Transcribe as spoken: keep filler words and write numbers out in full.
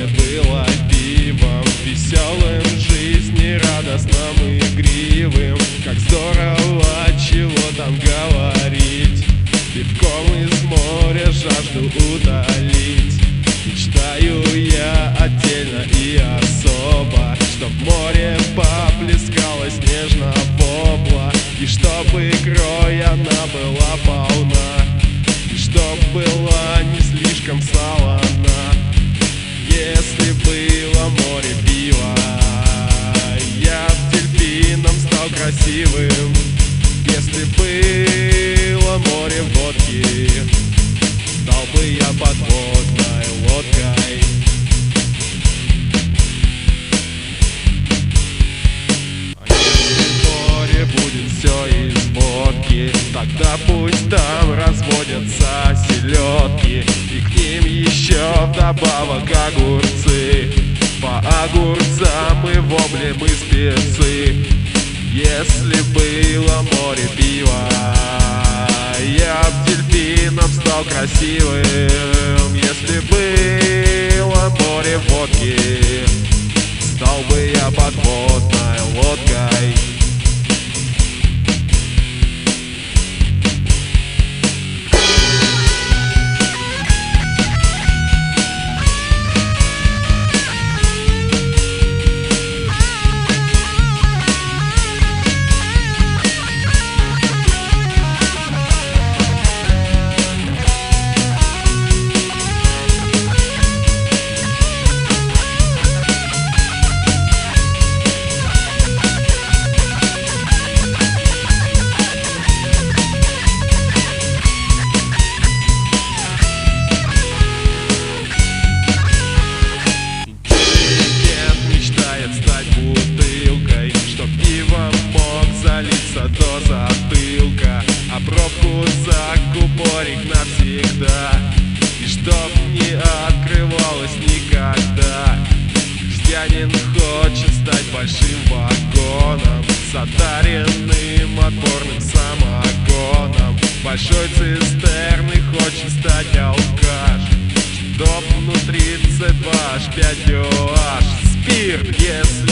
море было пивом, веселым, жизни радостным, игривым. Как здорово, чего там говорить, пивком из моря жажду утолить. Мечтаю я отдельно и особо, чтоб море поплескалось нежно вобла, и чтобы икрой она была полна, и чтоб была не слишком солона. Если было море пива, я б дельфином стал красивым. Если было море водки, стал бы я подводной лодкой. А если море будет все из водки, тогда пусть там разводятся селедки, и к ним еще вдобавок огурцы. По огурцам и воблем и спецы. Если было море пива, я б дельфином стал красивым. Если было море водки, стал бы я подводной лодкой. До затылка, а пробку закупорить навсегда, и чтоб не открывалось никогда. Крестьянин хочет стать большим вагоном, затаренным отборным самогоном. Большой цистерны хочет стать алкаш, чтоб внутри цэ два аш пять о аш. Спирт, если